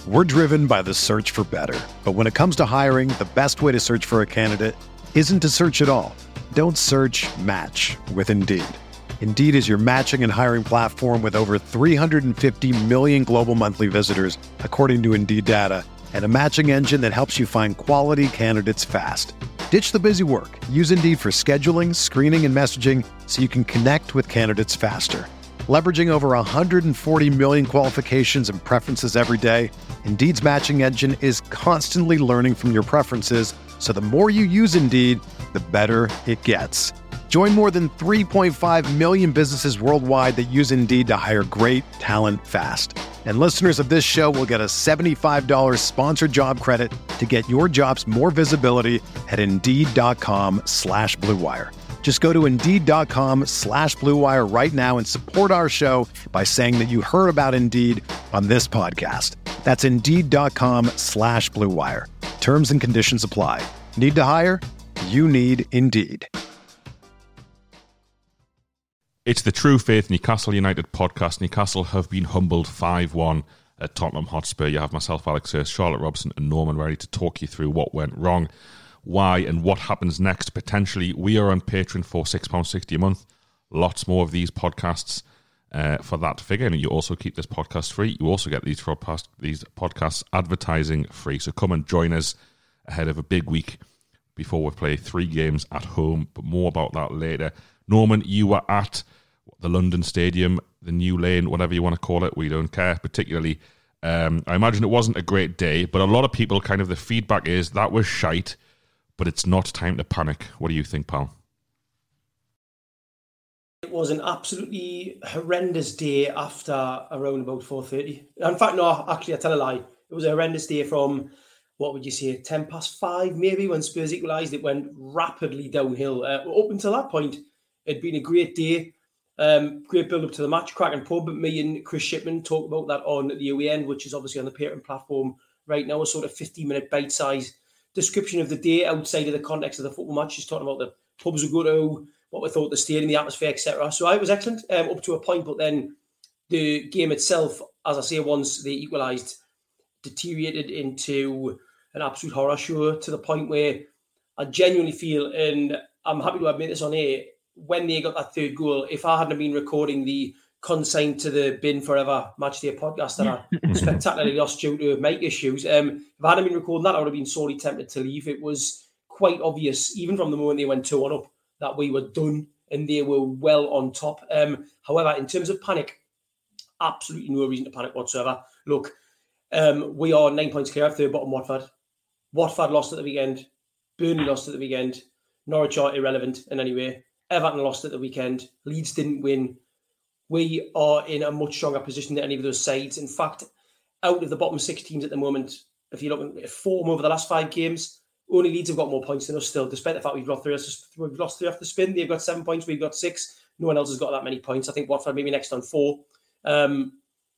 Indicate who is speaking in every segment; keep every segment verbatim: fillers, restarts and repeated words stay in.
Speaker 1: We're driven by the search for better. But when it comes to hiring, the best way to search for a candidate isn't to search at all. Don't search, match with Indeed. Indeed is your matching and hiring platform with over three hundred fifty million global monthly visitors, according to Indeed data, and a matching engine that helps you find quality candidates fast. Ditch the busy work. Use Indeed for scheduling, screening, and messaging so you can connect with candidates faster. Leveraging over one hundred forty million qualifications and preferences every day, Indeed's matching engine is constantly learning from your preferences, so the more you use Indeed, the better it gets. Join more than three point five million businesses worldwide that use Indeed to hire great talent fast. And listeners of this show will get a seventy-five dollars sponsored job credit to get your jobs more visibility at Indeed.com slash Blue Wire. Just go to Indeed.com slash Blue Wire right now and support our show by saying that you heard about Indeed on this podcast. That's Indeed.com slash Blue Wire. Terms and conditions apply. Need to hire? You need Indeed.
Speaker 2: It's the True Faith Newcastle United podcast. Newcastle have been humbled five one at Tottenham Hotspur. You have myself, Alex Hurst, Charlotte Robson and Norman ready to talk you through what went wrong, why and what happens next potentially. We are on Patreon for six pounds sixty a month. Lots more of these podcasts uh, for that figure. And you also keep this podcast free. You also get these, podcast, these podcasts advertising free. So come and join us ahead of a big week before we play three games at home. But more about that later. Norman, you were at the London Stadium, the New Lane, whatever you want to call it. We don't care particularly. Um, I imagine it wasn't a great day, but a lot of people kind of the feedback is that was shite, but it's not time to panic. What do you think, pal?
Speaker 3: It was an absolutely horrendous day after around about four thirty. In fact, no, actually, I tell a lie. It was a horrendous day from, what would you say, ten past five maybe, when Spurs equalised. It went rapidly downhill. Uh, up until that point, it'd been a great day. Um, great build-up to the match, cracking pub. Me and Chris Shipman talk about that on the O E N, which is obviously on the Patreon platform right now, a sort of fifteen-minute bite-sized description of the day outside of the context of the football match. Just talking about the pubs we go to, what we thought of the stadium, the atmosphere, et cetera. So it was excellent um, up to a point, but then the game itself, as I say, once they equalised, deteriorated into an absolute horror show to the point where I genuinely feel, and I'm happy to admit this on air, when they got that third goal, if I hadn't been recording the Consigned to the Bin Forever Matchday podcast that I spectacularly lost due to mic issues, um, if I hadn't been recording that, I would have been sorely tempted to leave. It was quite obvious, even from the moment they went two one up, that we were done and they were well on top. Um, however, in terms of panic, absolutely no reason to panic whatsoever. Look, um, we are nine points clear of third bottom Watford. Watford lost at the weekend. Burnley lost at the weekend. Norwich are irrelevant in any way. Everton lost at the weekend. Leeds didn't win. We are in a much stronger position than any of those sides. In fact, out of the bottom six teams at the moment, if you look at form over the last five games, only Leeds have got more points than us still, despite the fact we've lost three, we've lost three off the spin. They've got seven points, we've got six. No one else has got that many points. I think Watford maybe next on four. Um,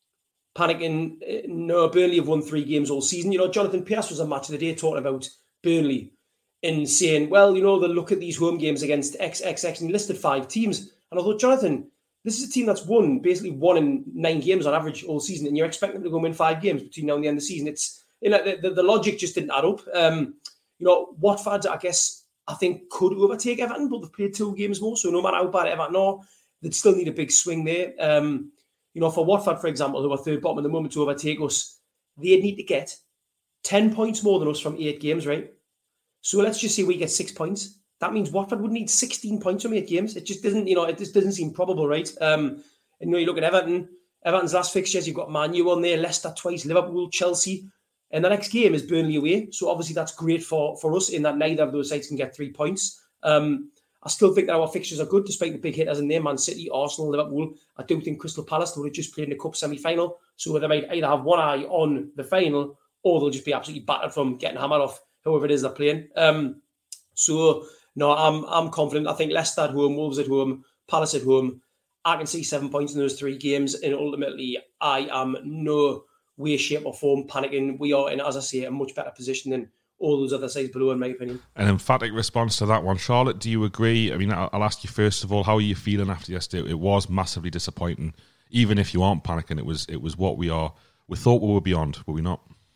Speaker 3: panicking, no, Burnley have won three games all season. You know, Jonathan Pearce was on Match of the Day talking about Burnley and saying, well, you know, they'll look at these home games against X X X, and he listed five teams. And I thought, Jonathan, this is a team that's won, basically one in nine games on average all season, and you're expecting them to go and win five games between now and the end of the season. It's, you know, the, the, the logic just didn't add up. Um, you know, Watford, I guess, I think could overtake Everton, but they've played two games more, so no matter how bad Everton are, they'd still need a big swing there. Um, you know, for Watford, for example, who are third bottom at the moment to overtake us, they'd need to get ten points more than us from eight games, right? So let's just say we get six points. That means Watford would need sixteen points from eight games. It just doesn't, you know, it just doesn't seem probable, right? Um, and you know, you look at Everton, Everton's last fixtures, you've got Man U on there, Leicester twice, Liverpool, Chelsea, and the next game is Burnley away. So obviously that's great for, for us in that neither of those sides can get three points. Um, I still think that our fixtures are good, despite the big hitters in there, Man City, Arsenal, Liverpool. I do think Crystal Palace, they would have just played in the Cup semi-final, so they might either have one eye on the final, or they'll just be absolutely battered from getting hammered off whoever it is they're playing. Um, so, no, I'm I'm confident. I think Leicester at home, Wolves at home, Palace at home, I can see seven points in those three games, and ultimately I am no way, shape or form panicking. We are in, as I say, a much better position than all those other sides below, in my opinion.
Speaker 2: An emphatic response to that one. Charlotte, do you agree? I mean, I'll ask you first of all, how are you feeling after yesterday? It was massively disappointing. Even if you aren't panicking, it was it was what we are. We thought we were beyond, were we not?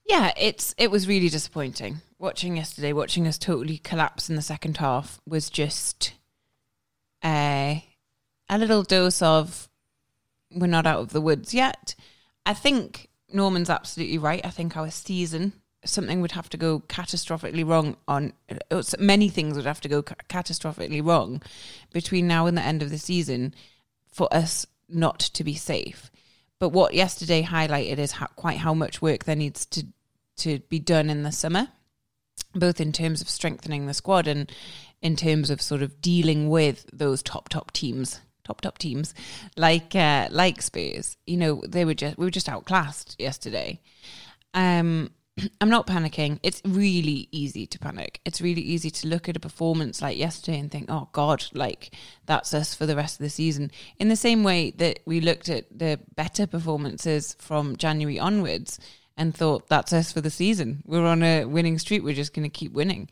Speaker 4: Yeah, it's it was really disappointing. Watching yesterday, watching us totally collapse in the second half was just a, a little dose of we're not out of the woods yet. I think Norman's absolutely right. I think our season, something would have to go catastrophically wrong on, many things would have to go catastrophically wrong between now and the end of the season for us not to be safe. But what yesterday highlighted is how, quite how much work there needs to to be done in the summer, both in terms of strengthening the squad and in terms of sort of dealing with those top, top teams, top, top teams like uh, like Spurs. You know, they were just we were just outclassed yesterday. Um, I'm not panicking. It's really easy to panic. It's really easy to look at a performance like yesterday and think, oh God, like that's us for the rest of the season. In the same way that we looked at the better performances from January onwards and thought, that's us for the season. We're on a winning streak. We're just going to keep winning.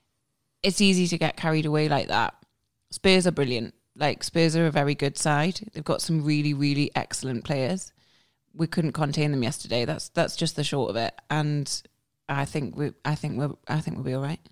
Speaker 4: It's easy to get carried away like that. Spurs are brilliant. Like, Spurs are a very good side. They've got some really, really excellent players. We couldn't contain them yesterday. That's that's just the short of it. And I think we, I think we're, I think we'll be all right.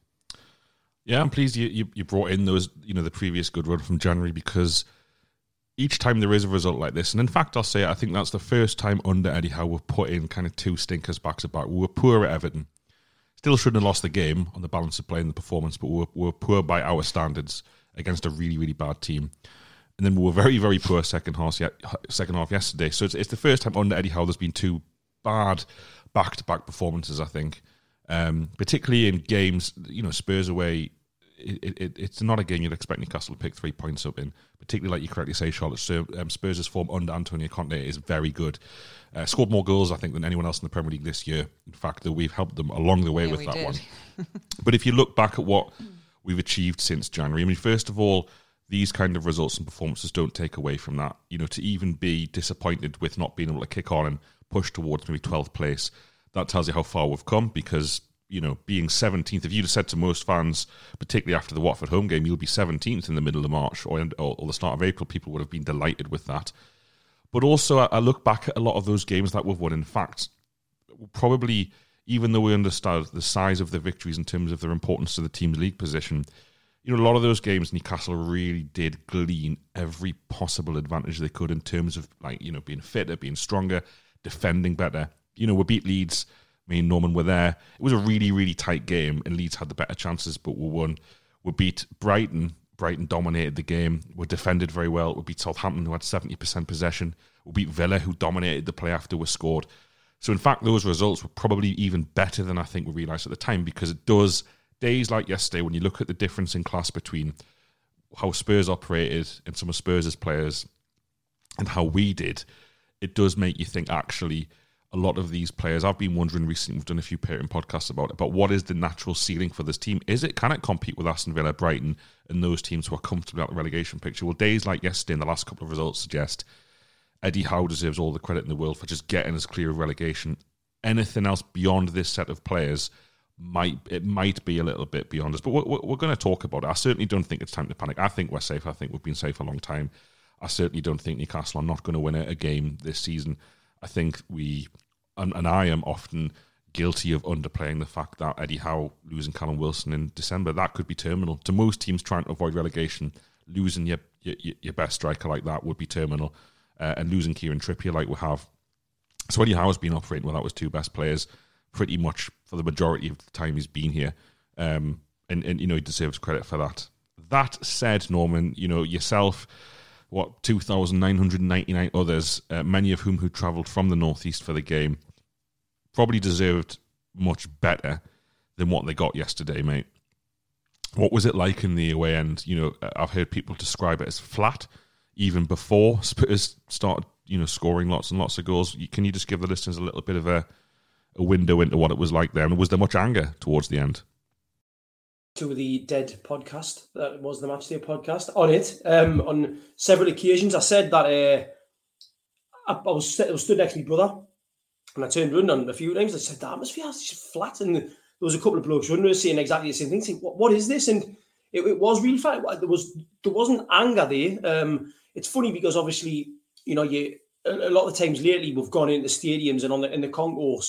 Speaker 2: Yeah, I'm pleased you, you you brought in those, you know, the previous good run from January, because each time there is a result like this, and in fact, I'll say I think that's the first time under Eddie Howe we've put in kind of two stinkers back to back. We were poor at Everton. Still shouldn't have lost the game on the balance of play and the performance, but we were, we were poor by our standards against a really, really bad team. And then we were very, very poor second half, second half yesterday. So it's, it's the first time under Eddie Howe there's been two bad back-to-back performances, I think. Um, particularly in games, you know, Spurs away, it, it, it's not a game you'd expect Newcastle to pick three points up in. Particularly, like you correctly say, Charlotte, um, Spurs' form under Antonio Conte is very good. Uh, scored more goals, I think, than anyone else in the Premier League this year. In fact, that we've helped them along the way yeah, with that did. one. But if you look back at what we've achieved since January, I mean, first of all, these kind of results and performances don't take away from that. You know, to even be disappointed with not being able to kick on and push towards maybe twelfth place, that tells you how far we've come, because, you know, being seventeenth, if you'd have said to most fans, particularly after the Watford home game, you'll be seventeenth in the middle of March or, or, or the start of April, people would have been delighted with that. But also, I, I look back at a lot of those games that we've won. In fact, probably, even though we understand the size of the victories in terms of their importance to the team's league position, you know, a lot of those games, Newcastle really did glean every possible advantage they could in terms of, like, you know, being fitter, being stronger, defending better. You know, we beat Leeds. Me and Norman were there. It was a really, really tight game, and Leeds had the better chances, but we won. We beat Brighton. Brighton dominated the game. We defended very well. We beat Southampton, who had seventy percent possession. We beat Villa, who dominated the play after we scored. So, in fact, those results were probably even better than I think we realised at the time, because it does, days like yesterday, when you look at the difference in class between how Spurs operated and some of Spurs' players and how we did, it does make you think, actually, a lot of these players, I've been wondering recently, we've done a few parenting podcasts about it, but what is the natural ceiling for this team? Is it, can it compete with Aston Villa, Brighton, and those teams who are comfortable out the relegation picture? Well, days like yesterday and the last couple of results suggest Eddie Howe deserves all the credit in the world for just getting us clear of relegation. Anything else beyond this set of players, might it might be a little bit beyond us, but we're, we're going to talk about it. I certainly don't think it's time to panic. I think we're safe. I think we've been safe a long time. I certainly don't think Newcastle are not going to win a, a game this season. I think we, and, and I am often guilty of underplaying the fact that Eddie Howe losing Callum Wilson in December, that could be terminal. To most teams trying to avoid relegation, losing your your, your best striker like that would be terminal, uh, and losing Kieran Trippier like we have. So Eddie Howe has been operating without his two best players pretty much for the majority of the time he's been here, um, and, and you know, he deserves credit for that. That said, Norman, you know, yourself, what, two thousand nine hundred ninety-nine others, uh, many of whom who travelled from the northeast for the game, probably deserved much better than what they got yesterday, mate. What was it like in the away end? You know, I've heard people describe it as flat, even before Spurs started, you know, scoring lots and lots of goals. Can you just give the listeners a little bit of a, a window into what it was like there? And was there much anger towards the end?
Speaker 3: To the Dead podcast, that was the Matchday podcast, on it, um, on several occasions, I said that uh, I, I, was, I was stood next to my brother, and I turned around on a few times. I said, the atmosphere is just flat, and there was a couple of blokes running saying exactly the same thing, saying, what, what is this? And it, it was really flat. There, was, there wasn't anger there. Um, it's funny because obviously, you know, you a, a lot of the times lately we've gone into stadiums and on the, in the concourse,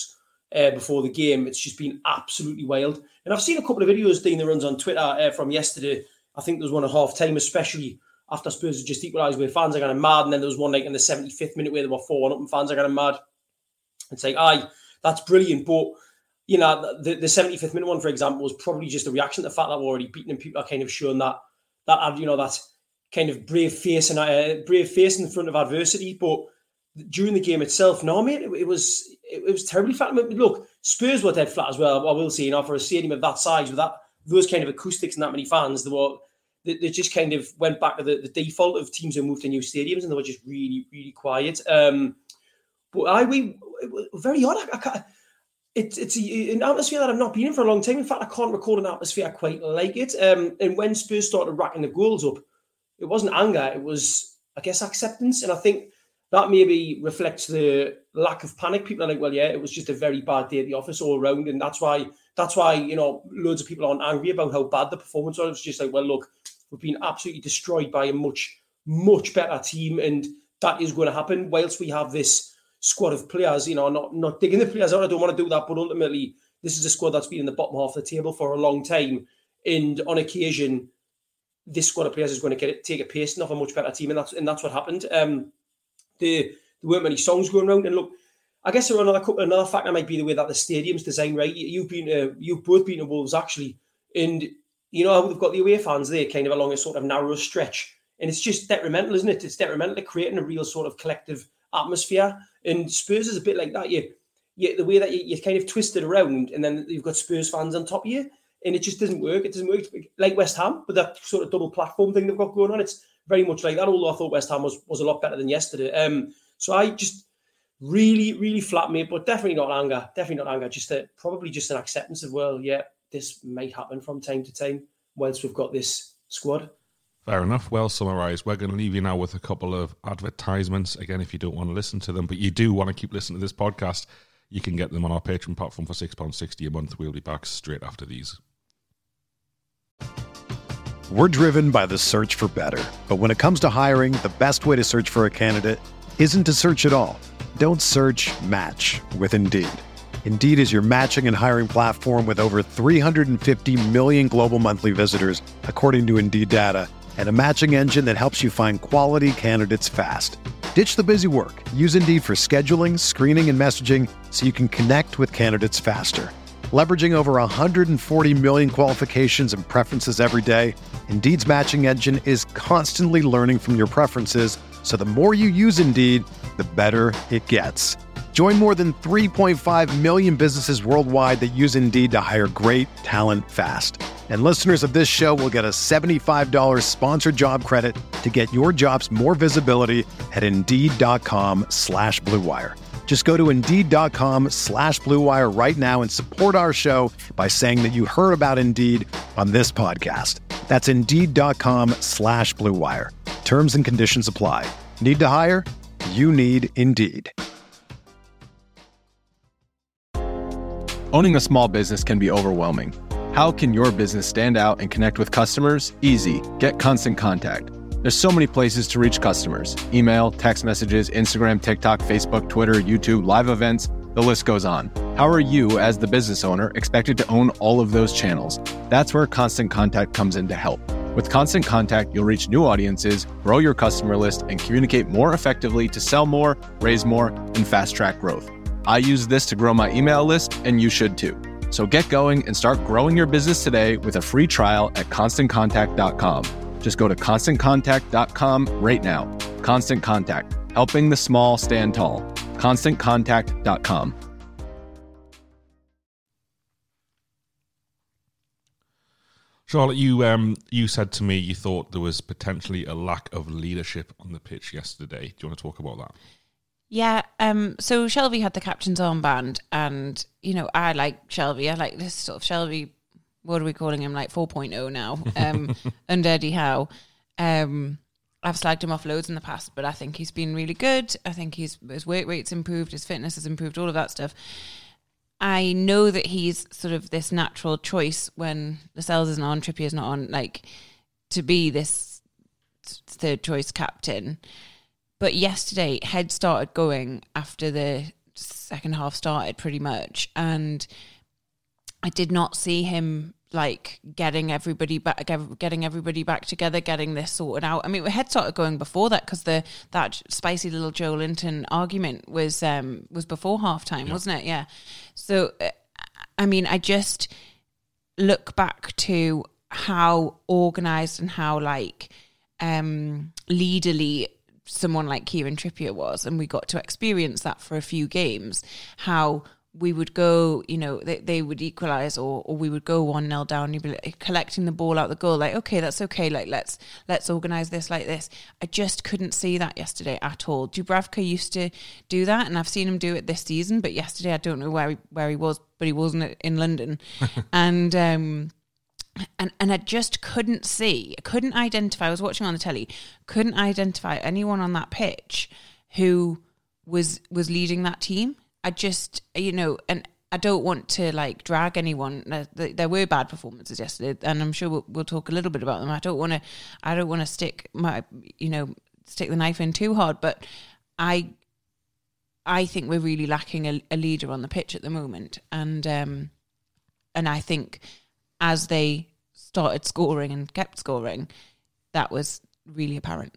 Speaker 3: uh, before the game. It's just been absolutely wild. And I've seen a couple of videos, Dean, that runs on Twitter uh, from yesterday. I think there was one at half time, especially after Spurs had just equalised, where fans are going mad. And then there was one like in the seventy-fifth minute where they were four one up and fans are going mad. It's like, aye, that's brilliant. But, you know, the, the seventy-fifth minute one, for example, was probably just a reaction to the fact that we're already beaten and people are kind of showing that, that you know, that kind of brave face and uh, brave face in front of adversity. But during the game itself, no, mate, it, it was it, it was terribly flat. Look, Spurs were dead flat as well, I will say, you know, for a stadium of that size, with that those kind of acoustics and that many fans, they were they, they just kind of went back to the, the default of teams who moved to new stadiums, and they were just really, really quiet. Um, but I we it was very odd. I, I can't, it, it's a, an atmosphere that I've not been in for a long time. In fact, I can't record an atmosphere quite like it. Um, and when Spurs started racking the goals up, it wasn't anger, it was, I guess, acceptance. And I think that maybe reflects the lack of panic. People are like, well, yeah, it was just a very bad day at the office all around. And that's why, that's why, you know, loads of people aren't angry about how bad the performance was. It's just like, well, look, we've been absolutely destroyed by a much, much better team. And that is going to happen whilst we have this squad of players, you know, not, not digging the players out. I don't want to do that. But ultimately, this is a squad that's been in the bottom half of the table for a long time. And on occasion, this squad of players is going to get it, take a pasting off a much better team. And that's, and that's what happened. Um, There, there weren't many songs going around, and look, I guess another another factor might be the way that the stadium's designed. Right, you've been, uh, you've both been to Wolves actually, and you know how they've got the away fans there, kind of along a sort of narrow stretch, and it's just detrimental, isn't it? It's detrimental to creating a real sort of collective atmosphere. And Spurs is a bit like that. You, you the way that you, you kind of twist it around, and then you've got Spurs fans on top of you, and it just doesn't work. It doesn't work like West Ham with that sort of double platform thing they've got going on. It's very much like that, although I thought West Ham was, was a lot better than yesterday. Um, so I just really, really flat, mate, but definitely not anger. Definitely not anger. Just a, probably just an acceptance of, well, yeah, this might happen from time to time whilst we've got this squad.
Speaker 2: Fair enough. Well summarised. We're going to leave you now with a couple of advertisements. Again, if you don't want to listen to them, but you do want to keep listening to this podcast, you can get them on our Patreon platform for six pounds sixty a month. We'll be back straight after these.
Speaker 1: We're driven by the search for better. But when it comes to hiring, the best way to search for a candidate isn't to search at all. Don't search, match with Indeed. Indeed is your matching and hiring platform with over three hundred fifty million global monthly visitors, according to Indeed data, and a matching engine that helps you find quality candidates fast. Ditch the busy work. Use Indeed for scheduling, screening, and messaging so you can connect with candidates faster. Leveraging over one hundred forty million qualifications and preferences every day, Indeed's matching engine is constantly learning from your preferences, so the more you use Indeed, the better it gets. Join more than three point five million businesses worldwide that use Indeed to hire great talent fast. And listeners of this show will get a seventy-five dollars sponsored job credit to get your jobs more visibility at Indeed.com slash Blue Wire. Just go to Indeed.com slash Blue Wire right now and support our show by saying that you heard about Indeed on this podcast. That's Indeed.com slash Blue Wire. Terms and conditions apply. Need to hire? You need Indeed.
Speaker 5: Owning a small business can be overwhelming. How can your business stand out and connect with customers? Easy. Get Constant Contact. There's so many places to reach customers. Email, text messages, Instagram, TikTok, Facebook, Twitter, YouTube, live events, the list goes on. How are you, as the business owner, expected to own all of those channels? That's where Constant Contact comes in to help. With Constant Contact, you'll reach new audiences, grow your customer list, and communicate more effectively to sell more, raise more, and fast-track growth. I use this to grow my email list, and you should too. So get going and start growing your business today with a free trial at constant contact dot com. Just go to constant contact dot com right now. Constant Contact, helping the small stand tall. constant contact dot com.
Speaker 2: Charlotte, you um you said to me you thought there was potentially a lack of leadership on the pitch yesterday. Do you want to talk about that?
Speaker 4: Yeah, um, so Shelby had the captain's armband, and, you know, I like Shelby. I like this sort of Shelby, what are we calling him, like four point oh now, um, under Eddie Howe. Um, I've slagged him off loads in the past, but I think he's been really good. I think he's, his weight rate's improved, his fitness has improved, all of that stuff. I know that he's sort of this natural choice when Lascelles isn't on, Trippier's not on, like, to be this third choice captain. But yesterday, head started going after the second half started pretty much, and I did not see him like getting everybody back, getting everybody back together, getting this sorted out. I mean, we had started going before that because the that spicy little Joe Linton argument was um, was before halftime, yeah. wasn't it? Yeah. So, I mean, I just look back to how organised and how like um, leaderly someone like Kieran Trippier was, and we got to experience that for a few games. How we would go, you know, they, they would equalise or, or we would go one nil down. You'd be like, collecting the ball out the goal, like, okay, that's okay. Like, let's let's organise this like this. I just couldn't see that yesterday at all. Dubravka used to do that, and I've seen him do it this season. But yesterday, I don't know where he, where he was, but he wasn't in London, and um, and and I just couldn't see, I couldn't identify. I was watching on the telly, couldn't identify anyone on that pitch who was was leading that team. I just, you know, and I don't want to like drag anyone. There were bad performances yesterday, and I'm sure we'll, we'll talk a little bit about them. I don't want to, I don't want to stick my, you know, stick the knife in too hard. But I, I think we're really lacking a, a leader on the pitch at the moment, and um, and I think as they started scoring and kept scoring, that was really apparent.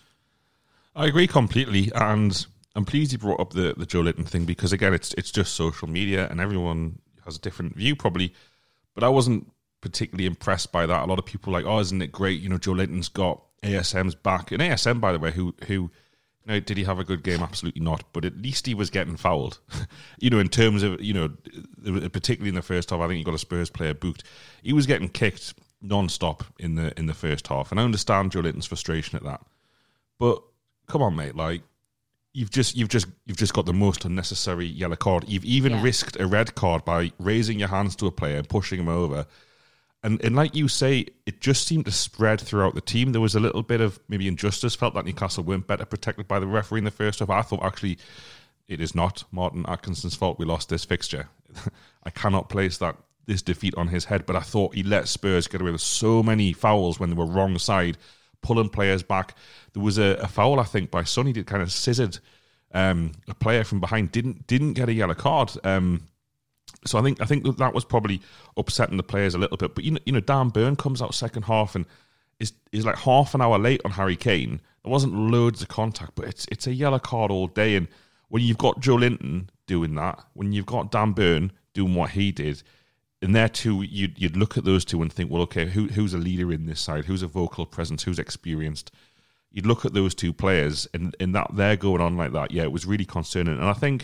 Speaker 2: I agree completely, and I'm pleased you brought up the, the Joe Linton thing, because again, it's it's just social media and everyone has a different view probably. But I wasn't particularly impressed by that. A lot of people are like, oh, isn't it great? You know, Joe Linton's got A S M's back. And A S M, by the way, who who you know, did he have a good game? Absolutely not. But at least he was getting fouled. you know, in terms of, you know, particularly in the first half, I think he got a Spurs player booked. He was getting kicked non-stop in the in the first half. And I understand Joe Linton's frustration at that. But come on, mate, like, You've just you've just you've just got the most unnecessary yellow card. You've even yeah. risked a red card by raising your hands to a player and pushing him over. And and like you say, it just seemed to spread throughout the team. There was a little bit of maybe injustice. Felt that Newcastle weren't better protected by the referee in the first half. I thought actually it is not Martin Atkinson's fault we lost this fixture. I cannot place that this defeat on his head, but I thought he let Spurs get away with so many fouls when they were wrong side, pulling players back. There was a, a foul, I think, by Sonny, did kind of scissored um, a player from behind, didn't didn't get a yellow card. Um, so I think I think that was probably upsetting the players a little bit. But you know, you know, Dan Burn comes out second half and is is like half an hour late on Harry Kane. There wasn't loads of contact, but it's it's a yellow card all day. And when you've got Joe Linton doing that, when you've got Dan Burn doing what he did, and there too, you'd, you'd look at those two and think, well, okay, who who's a leader in this side? Who's a vocal presence? Who's experienced? You'd look at those two players, and, and that they're going on like that. Yeah, it was really concerning. And I think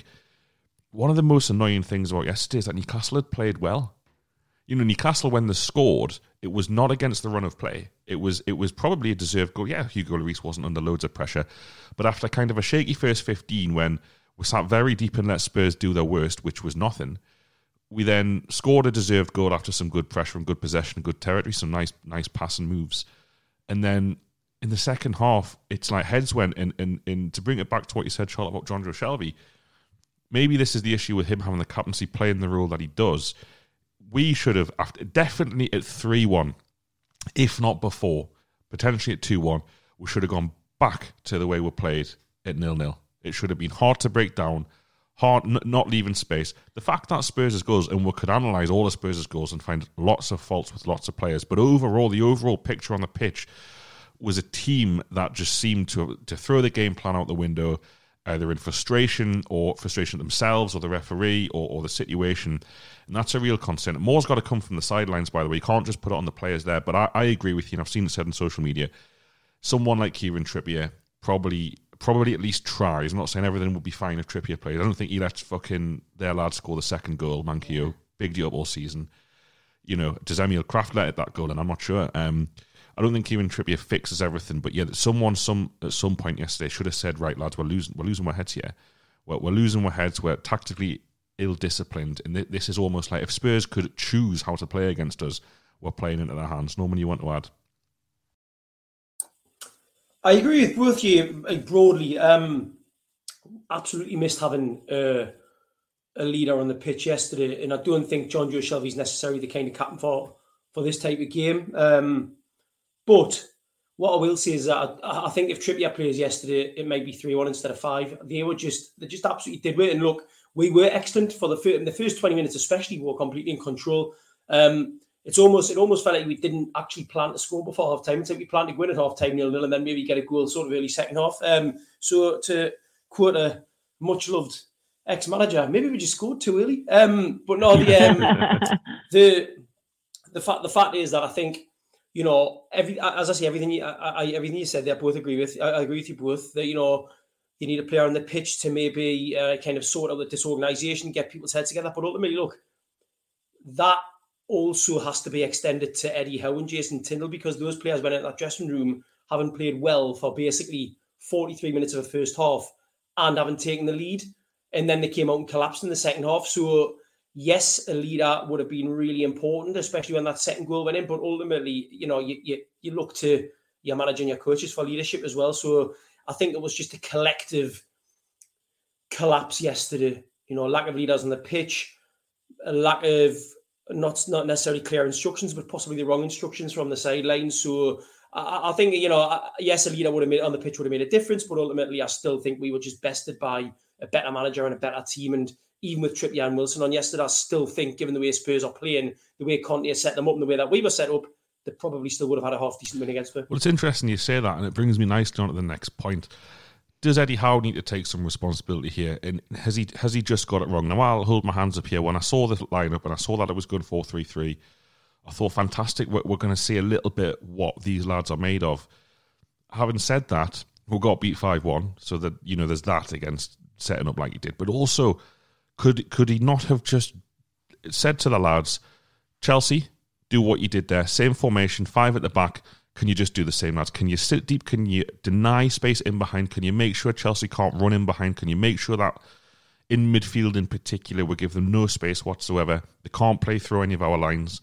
Speaker 2: one of the most annoying things about yesterday is that Newcastle had played well. You know, Newcastle, when they scored, it was not against the run of play. It was it was probably a deserved goal. Yeah, Hugo Lloris wasn't under loads of pressure. But after kind of a shaky first fifteen, when we sat very deep and let Spurs do their worst, which was nothing, we then scored a deserved goal after some good pressure and good possession, good territory, some nice nice passing moves. And then in the second half, it's like heads went. And, and, and to bring it back to what you said, Charlotte, about Jonjo Shelvey, maybe this is the issue with him having the captaincy, playing the role that he does. We should have, after, definitely at three one, if not before, potentially at two one, we should have gone back to the way we played at nil nil. It should have been hard to break down, hard, n- not leaving space. The fact that Spurs' goals, and we could analyse all of Spurs' goals and find lots of faults with lots of players, but overall, the overall picture on the pitch was a team that just seemed to to throw the game plan out the window, either in frustration or frustration themselves or the referee or, or the situation. And that's a real concern. More's got to come from the sidelines, by the way. You can't just put it on the players there. But I, I agree with you, and I've seen it said on social media, someone like Kieran Trippier probably probably at least tries. I'm not saying everything would be fine if Trippier played. I don't think he lets fucking their lad score the second goal, Manquillo. Big deal all season. You know, does Emil Kraft let that goal in? I'm not sure. Um, I don't think Kieran Trippier fixes everything, but yeah, someone some at some point yesterday should have said, right, lads, we're losing we're losing our heads here. We're, we're losing our heads. We're tactically ill-disciplined, and th- this is almost like if Spurs could choose how to play against us, we're playing into their hands. Norman, you want to add?
Speaker 3: I agree with both you broadly. Um, absolutely missed having uh, a leader on the pitch yesterday, and I don't think Jonjo Shelvey is necessarily the kind of captain for, for this type of game. Um, But what I will say is that I, I think if Trippier plays yesterday, it might be three one instead of five. They were just, they just absolutely did it. And look, we were excellent for the first, in the first twenty minutes, especially. We were completely in control. Um, it's almost it almost felt like we didn't actually plan to score before half time. It's like we planned to win at half time nil nil and then maybe get a goal sort of early second half. Um, so to quote a much loved ex-manager, maybe we just scored too early. Um, but no, the um, the the fact the fact is that I think, you know, every as I say, everything you, I, I, everything you said, I both agree with. I, I agree with you both that, you know, you need a player on the pitch to maybe uh, kind of sort out the disorganisation, get people's heads together. But ultimately, look, that also has to be extended to Eddie Howe and Jason Tindall, because those players went into that dressing room having played well for basically forty-three minutes of the first half and haven't taken the lead. And then they came out and collapsed in the second half. So, yes, a leader would have been really important, especially when that second goal went in. But ultimately, you know, you you, you look to your manager and your coaches for leadership as well. So I think it was just a collective collapse yesterday. You know, lack of leaders on the pitch, a lack of not not necessarily clear instructions, but possibly the wrong instructions from the sidelines. So I, I think, you know, yes, a leader would have made on the pitch would have made a difference, but ultimately, I still think we were just bested by a better manager and a better team. And even with Trippier and Wilson on yesterday, I still think, given the way Spurs are playing, the way Conte has set them up, and the way that we were set up, they probably still would have had a half decent win against Spurs.
Speaker 2: Well, it's interesting you say that, and it brings me nicely on to the next point. Does Eddie Howe need to take some responsibility here? And has he has he just got it wrong? Now, I'll hold my hands up here. When I saw the lineup and I saw that it was good four three three, I thought, fantastic, we're, we're going to see a little bit what these lads are made of. Having said that, we got beat five one, so that, you know, there's that against setting up like he did. But also, could could he not have just said to the lads, Chelsea, do what you did there, same formation, five at the back, can you just do the same, lads? Can you sit deep? Can you deny space in behind? Can you make sure Chelsea can't run in behind? Can you make sure that in midfield in particular we give them no space whatsoever? They can't play through any of our lines.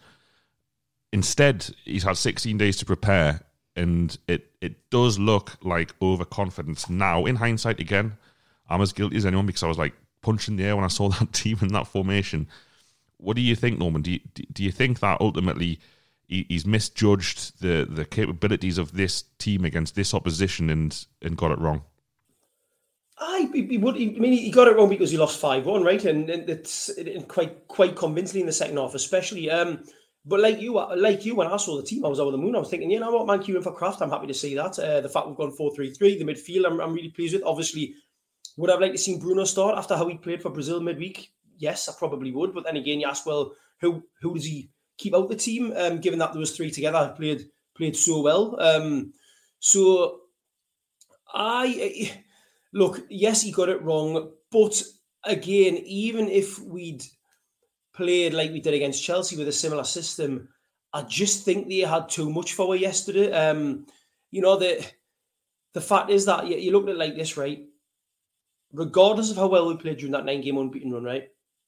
Speaker 2: Instead, he's had sixteen days to prepare, and it, it does look like overconfidence. Now, in hindsight, again, I'm as guilty as anyone, because I was like punching the air when I saw that team in that formation. What do you think, Norman? Do you, do you think that ultimately he's misjudged the, the capabilities of this team against this opposition and, and got it wrong?
Speaker 3: I, he would. I mean, he got it wrong because he lost five one, right? And, and it's it, quite quite convincingly in the second half, especially. Um, but like you, like you, when I saw the team, I was over the moon. I was thinking, you know what, man, queuing for Kraft. I'm happy to see that. Uh, the fact we've gone four three three, the midfield, I'm, I'm really pleased with. Obviously, would I've liked to see Bruno start after how he played for Brazil midweek? Yes, I probably would. But then again, you ask, well, who who does he keep out the team? Um, given that those three together played played so well. Um, so I look, yes, he got it wrong. But again, even if we'd played like we did against Chelsea with a similar system, I just think they had too much for us yesterday. Um, you know, the the fact is that you, you look at it like this, right? Regardless of how well we played during that nine-game unbeaten run, right?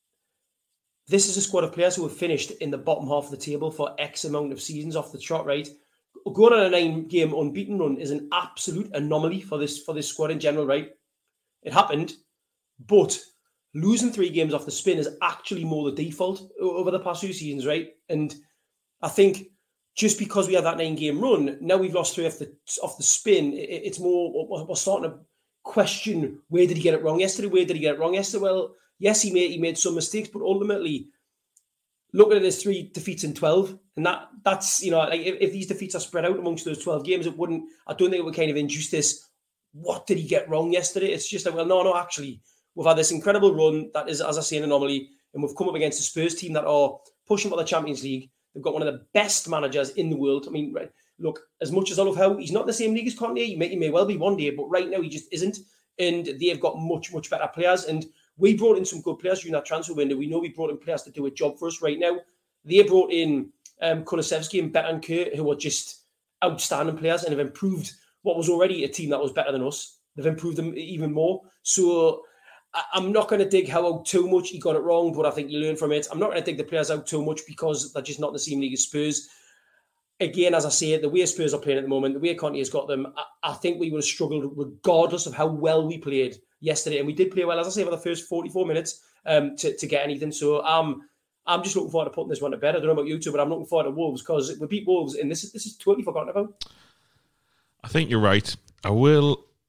Speaker 3: This is a squad of players who have finished in the bottom half of the table for X amount of seasons off the trot, right? Going on a nine-game unbeaten run is an absolute anomaly for this for this squad in general, right? It happened, but losing three games off the spin is actually more the default over the past few seasons, right? And I think just because we had that nine-game run, now we've lost three off the off the spin, it's more, we're starting to question, where did he get it wrong yesterday? Where did he get it wrong yesterday? Well, yes, he made he made some mistakes, but ultimately, looking at his three defeats in twelve, and that that's, you know, like if, if these defeats are spread out amongst those twelve games, it wouldn't, I don't think it would kind of induce this, what did he get wrong yesterday? It's just like, well, no, no, actually, we've had this incredible run that is, as I say, an anomaly, and we've come up against a Spurs team that are pushing for the Champions League. They've got one of the best managers in the world. I mean, right, look, as much as I love how he's not in the same league as Conte, he may, he may well be one day, but right now he just isn't. And they've got much, much better players. And we brought in some good players during that transfer window. We know we brought in players to do a job for us right now. They brought in um, Kulusevski and Bentancur, who are just outstanding players and have improved what was already a team that was better than us. They've improved them even more. So I, I'm not going to dig how out too much. He got it wrong, but I think you learn from it. I'm not going to dig the players out too much because they're just not in the same league as Spurs. Again, as I say, the way Spurs are playing at the moment, the way Conte has got them, I, I think we would have struggled regardless of how well we played yesterday. And we did play well, as I say, for the first forty-four minutes um, to, to get anything. So um, I'm just looking forward to putting this one to bed. I don't know about you two, but I'm looking forward to Wolves because we beat Wolves and this is, this is totally forgotten about.
Speaker 2: I think you're right. I will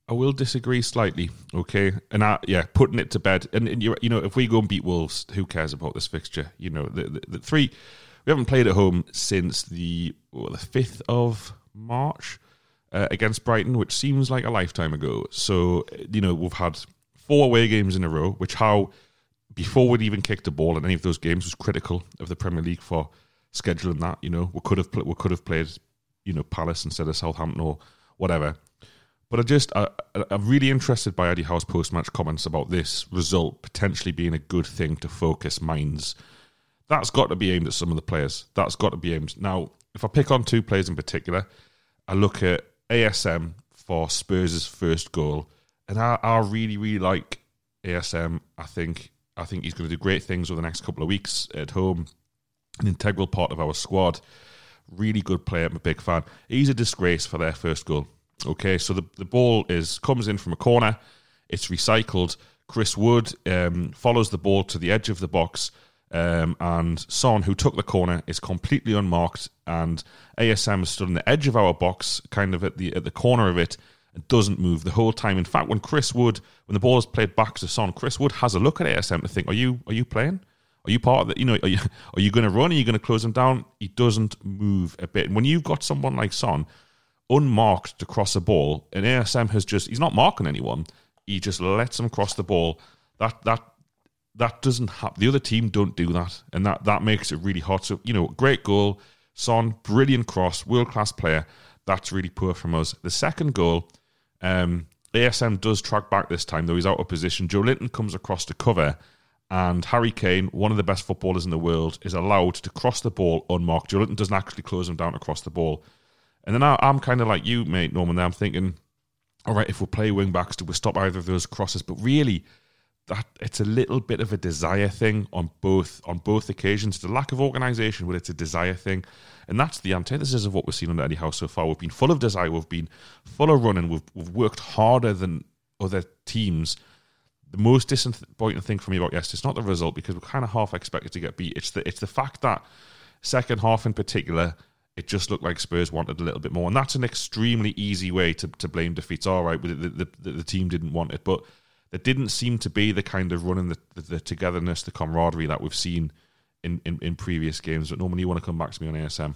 Speaker 2: I will disagree slightly, okay? And I, yeah, putting it to bed. And, and you, you know, if we go and beat Wolves, who cares about this fixture? You know, the, the, the three, we haven't played at home since the what, the fifth of March uh, against Brighton, which seems like a lifetime ago. So, you know, we've had four away games in a row, which how, before we'd even kicked the ball in any of those games, was critical of the Premier League for scheduling that. You know, we could have, we could have played, you know, Palace instead of Southampton or whatever. But I just, I, I'm really interested by Eddie Howe's post-match comments about this result potentially being a good thing to focus minds. That's got to be aimed at some of the players. That's got to be aimed. Now, if I pick on two players in particular, I look at A S M for Spurs' first goal, and I, I really, really like A S M. I think, I think he's going to do great things over the next couple of weeks at home. An integral part of our squad. Really good player. I'm a big fan. He's a disgrace for their first goal. Okay, so the, the ball is comes in from a corner, it's recycled. Chris Wood um, follows the ball to the edge of the box, um, and Son, who took the corner, is completely unmarked, and A S M is stood on the edge of our box, kind of at the at the corner of it, and doesn't move the whole time. In fact, when Chris Wood, when the ball is played back to Son, Chris Wood has a look at A S M to think, are you are you playing? Are you part of the, you know, are you, are you going to run? Are you going to close him down? He doesn't move a bit. And when you've got someone like Son, unmarked to cross a ball, and A S M has just, he's not marking anyone, he just lets him cross the ball. That that that doesn't happen. The other team don't do that, and that, that makes it really hard. So, you know, great goal, Son, brilliant cross, world-class player. That's really poor from us. The second goal, um, A S M does track back this time, though he's out of position. Joe Linton comes across to cover, and Harry Kane, one of the best footballers in the world, is allowed to cross the ball unmarked. Joe Linton doesn't actually close him down to cross the ball. And then I, I'm kind of like you, mate, Norman, I'm thinking, all right, if we play wing-backs, do we stop either of those crosses? But really, that it's a little bit of a desire thing on both on both occasions. It's a lack of organisation, but it's a desire thing. And that's the antithesis of what we've seen under Eddie Howe so far. We've been full of desire, we've been full of running, we've, we've worked harder than other teams. The most disappointing thing for me about yesterday, it's not the result, because we're kind of half expected to get beat. It's the, it's the fact that second half in particular, it just looked like Spurs wanted a little bit more. And that's an extremely easy way to, to blame defeats. All right, the, the, the, the team didn't want it. But there didn't seem to be the kind of running, the, the, the togetherness, the camaraderie that we've seen in, in, in previous games. But normally you want to come back to me on A S M.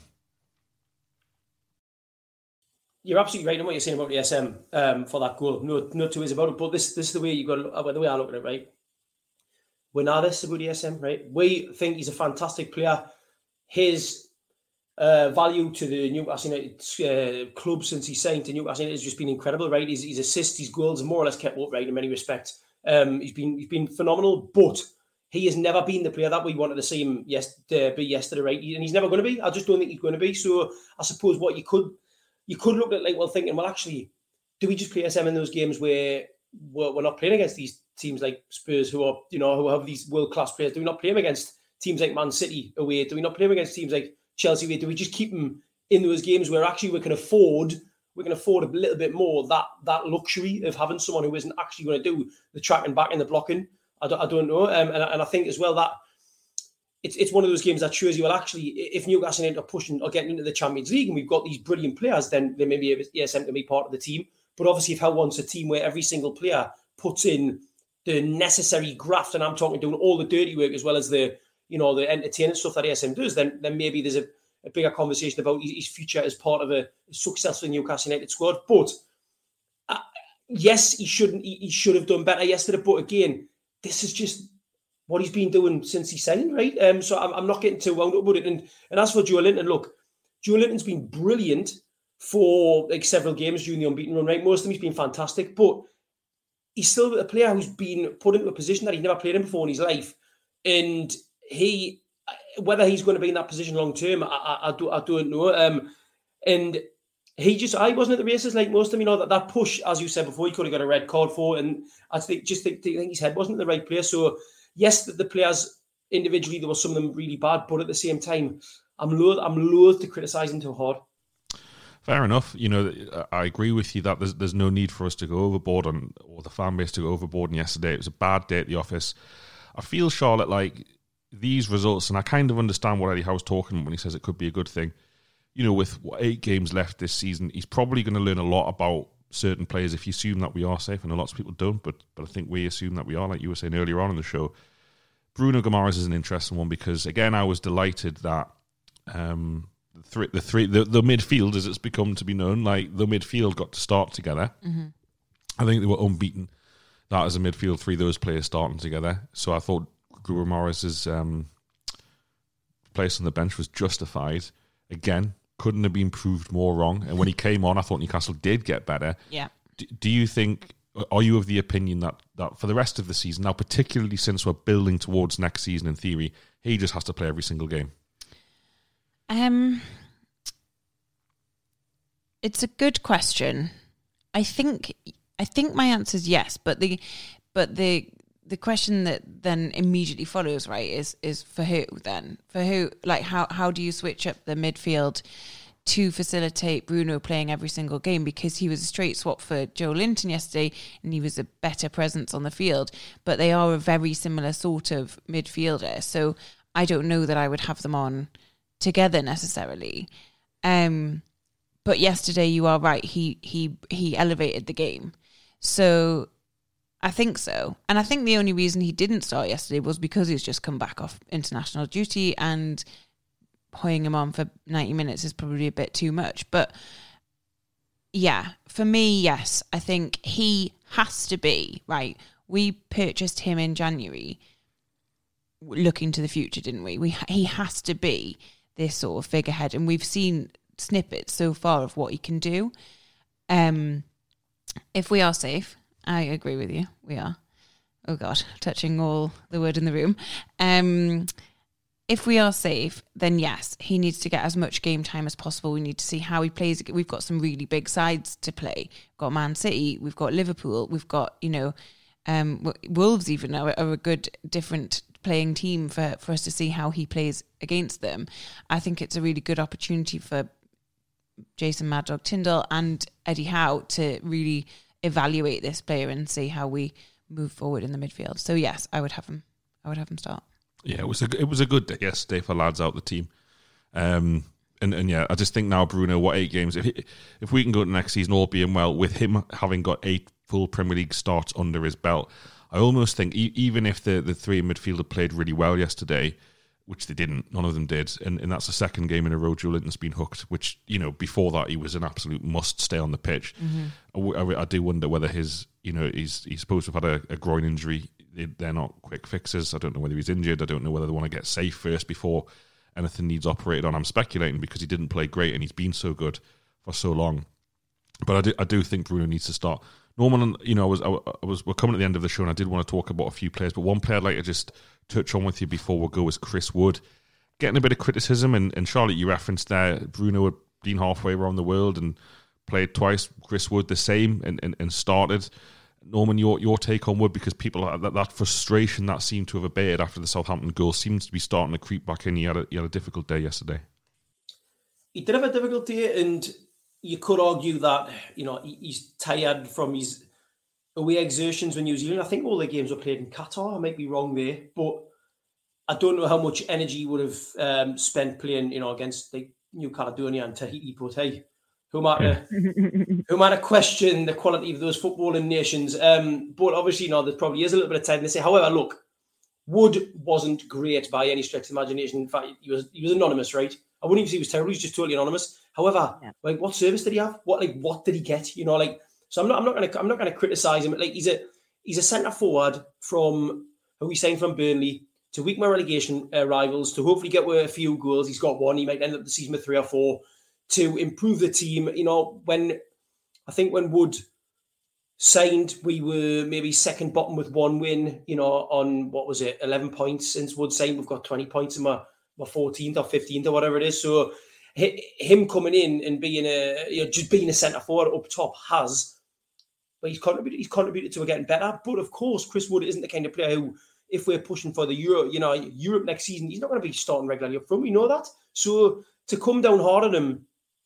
Speaker 3: You're absolutely right in what you're saying about the A S M um, for that goal. No, no two ways about it. But this, this is the way you got to, the way I look at it, right? We're not this about the A S M, right? We think he's a fantastic player. His Uh, value to the Newcastle United uh, club since he signed to Newcastle United has just been incredible, right? His, his assists, his goals have more or less kept up, right, in many respects. Um, he's been he's been phenomenal, but he has never been the player that we wanted to see him yes, uh, be yesterday, right? And he's never going to be. I just don't think he's going to be. So I suppose what you could you could look at, like, well, thinking, well, actually, do we just play S M in those games where we're, we're not playing against these teams like Spurs, who are, you know, who have these world-class players? Do we not play them against teams like Man City away? Do we not play them against teams like Chelsea away? Do we just keep them in those games where actually we can afford we can afford a little bit more that that luxury of having someone who isn't actually going to do the tracking back and the blocking? I don't, I don't know, um, and, and I think as well that it's it's one of those games that shows you, well, actually, if Newcastle end up pushing or getting into the Champions League and we've got these brilliant players, then then maybe A S M can be part of the team. But obviously, if Hull wants a team where every single player puts in the necessary graft, and I'm talking doing all the dirty work as well as the, you know, the entertaining stuff that A S M does, then then maybe there's a, a bigger conversation about his, his future as part of a successful Newcastle United squad. But uh, yes, he shouldn't. He, he should have done better yesterday. But again, this is just what he's been doing since he signed, right? Um, so I'm, I'm not getting too wound up about it. And and as for Joe Linton, look, Joe Linton's been brilliant for like several games during the unbeaten run, right? Most of them he's been fantastic, but he's still a player who's been put into a position that he's never played in before in his life. And he, whether he's going to be in that position long term, I, I, I, don't, I don't know. Um, and he just, I wasn't at the races like most of them, you know, that, that push, as you said before, he could have got a red card for. And I think just think, think his head wasn't in the right place. So, yes, the, the players individually, there were some of them really bad, but at the same time, I'm loath, I'm loath to criticise him too hard.
Speaker 2: Fair enough. You know, I agree with you that there's there's no need for us to go overboard on, or the fan base to go overboard. And yesterday, it was a bad day at the office. I feel, Charlotte, like these results, and I kind of understand what Eddie Howe's talking when he says it could be a good thing. You know, with eight games left this season, he's probably going to learn a lot about certain players if you assume that we are safe. I know lots of people don't, but but I think we assume that we are, like you were saying earlier on in the show. Bruno Guimaraes is an interesting one because, again, I was delighted that um, the three, the, three the, the midfield, as it's become to be known, like the midfield got to start together.
Speaker 4: Mm-hmm.
Speaker 2: I think they were unbeaten. That as a midfield, three of those players starting together. So I thought Guimaraes' um, place on the bench was justified. Again, couldn't have been proved more wrong. And when he came on, I thought Newcastle did get better.
Speaker 4: Yeah.
Speaker 2: D- do you think, are you of the opinion that, that for the rest of the season, now particularly since we're building towards next season in theory, he just has to play every single game?
Speaker 4: Um, it's a good question. I think I think my answer is yes, but the but the the question that then immediately follows, right, is is for who then? For who? Like how how do you switch up the midfield to facilitate Bruno playing every single game, because he was a straight swap for Joe Linton yesterday and he was a better presence on the field, but they are a very similar sort of midfielder. So I don't know that I would have them on together necessarily. Um, but yesterday you are right. He, he, he elevated the game. So I think so. And I think the only reason he didn't start yesterday was because he's just come back off international duty, and putting him on for ninety minutes is probably a bit too much. But yeah, for me, yes, I think he has to be, right? We purchased him in January looking to the future, didn't we? We He has to be this sort of figurehead, and we've seen snippets so far of what he can do. Um, if we are safe, I agree with you, we are. Oh God, touching all the word in the room. Um, if we are safe, then yes, he needs to get as much game time as possible. We need to see how he plays. We've got some really big sides to play. We've got Man City, we've got Liverpool, we've got, you know, um, Wolves even are, are a good different playing team for, for us to see how he plays against them. I think it's a really good opportunity for Jason Mad Dog Tyndall and Eddie Howe to really evaluate this player and see how we move forward in the midfield. So yes, I would have him. I would have him start. Yeah,
Speaker 2: it was a it was a good day yesterday for lads out the team, um, and and yeah, I just think now Bruno, what eight games? If he, if we can go to next season, all being well, with him having got eight full Premier League starts under his belt, I almost think e- even if the the three midfielder played really well yesterday, which they didn't, none of them did, and and that's the second game in a row Joe Linton's been hooked. Which, you know, before that he was an absolute must stay on the pitch. Mm-hmm. I, I, I do wonder whether his, you know, he's he's supposed to have had a, a groin injury. They're not quick fixes. I don't know whether he's injured. I don't know whether they want to get safe first before anything needs operated on. I'm speculating because he didn't play great and he's been so good for so long. But I do, I do think Bruno needs to start. Norman, you know, I was, I was, we're coming at the end of the show and I did want to talk about a few players, but one player I'd like to just touch on with you before we go is Chris Wood. Getting a bit of criticism, and, and Charlotte, you referenced there, Bruno had been halfway around the world and played twice. Chris Wood the same and, and, and started. Norman, your your take on Wood, because people that that frustration that seemed to have abated after the Southampton goal seems to be starting to creep back in. He had a, he had a difficult day yesterday.
Speaker 3: He did have a difficult day, and you could argue that, you know, he's tired from his away exertions with New Zealand. I think all the games were played in Qatar. I might be wrong there, but I don't know how much energy he would have um, spent playing, you know, against like New Caledonia and Tahiti Porte. Who might have, who might have questioned the quality of those footballing nations. Um, but obviously, you know, there probably is a little bit of tendency. However, look, Wood wasn't great by any stretch of imagination. In fact, he was he was anonymous, right? I wouldn't even say he was terrible. He was just totally anonymous. However, yeah. like, what service did he have? What like what did he get? You know, like, so I'm not I'm not gonna I'm not gonna criticize him. Like, he's a he's a centre forward from who he signed from Burnley to weaken my relegation uh, rivals, to hopefully get a few goals. He's got one. He might end up the season with three or four. To improve the team. You know, when I think when Wood signed, we were maybe second bottom with one win, you know, on, what was it, eleven points since Wood signed. We've got twenty points in my, my fourteenth or fifteenth or whatever it is. So him coming in and being a, you know, just being a centre forward up top has, but he's contributed, he's contributed to it getting better. But of course, Chris Wood isn't the kind of player who, if we're pushing for the Euro, you know, Europe next season, he's not going to be starting regularly up front. We know that. So to come down hard on him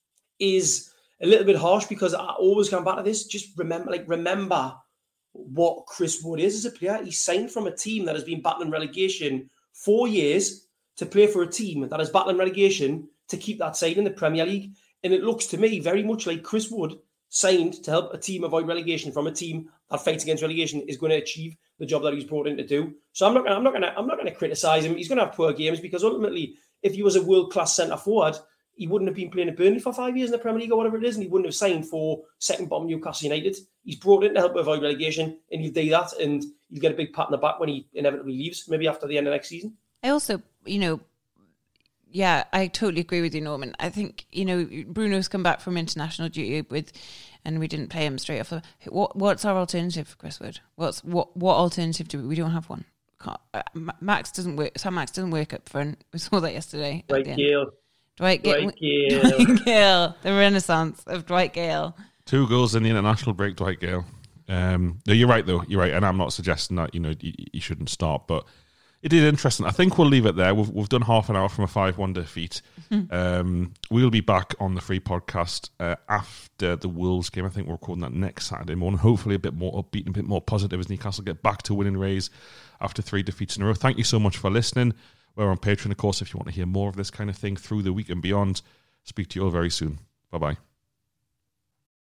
Speaker 3: is a little bit harsh, because I always come back to this. Just remember, like, remember what Chris Wood is as a player. He signed from a team that has been battling relegation four years to play for a team that is battling relegation to keep that side in the Premier League. And it looks to me very much like Chris Wood signed to help a team avoid relegation from a team that fights against relegation is going to achieve the job that he's brought in to do. So I'm not gonna, I'm not going to, I'm not going to criticize him. He's going to have poor games because ultimately, if he was a world class centre forward, he wouldn't have been playing at Burnley for five years in the Premier League or whatever it is, and he wouldn't have signed for second bottom Newcastle United. He's brought in to help avoid relegation, and he'll do that, and he'll get a big pat on the back when he inevitably leaves, maybe after the end of next season.
Speaker 4: I also, you know, yeah, I totally agree with you, Norman. I think, you know, Bruno's come back from international duty with, and we didn't play him straight off. What What's our alternative, Chris Wood? What's what What alternative do we? We don't have one. Can't, uh, Max doesn't work. Sam Max doesn't work up front. We saw that yesterday.
Speaker 3: Dwight Gale.
Speaker 4: Dwight Gale.
Speaker 3: Dwight Gale.
Speaker 4: Dwight Gale. The renaissance of Dwight Gale.
Speaker 2: Two goals in the international break, Dwight Gale. Um, no, you're right, though. You're right. And I'm not suggesting that, you know, you, you shouldn't start. But it is interesting. I think we'll leave it there. We've, we've done half an hour from a five one defeat. um, we'll be back on the free podcast uh, after the Wolves game. I think we're recording that next Saturday morning. Hopefully a bit more upbeat and a bit more positive as Newcastle get back to winning ways after three defeats in a row. Thank you so much for listening. We're on Patreon, of course, if you want to hear more of this kind of thing through the week and beyond. Speak to you all very soon. Bye-bye.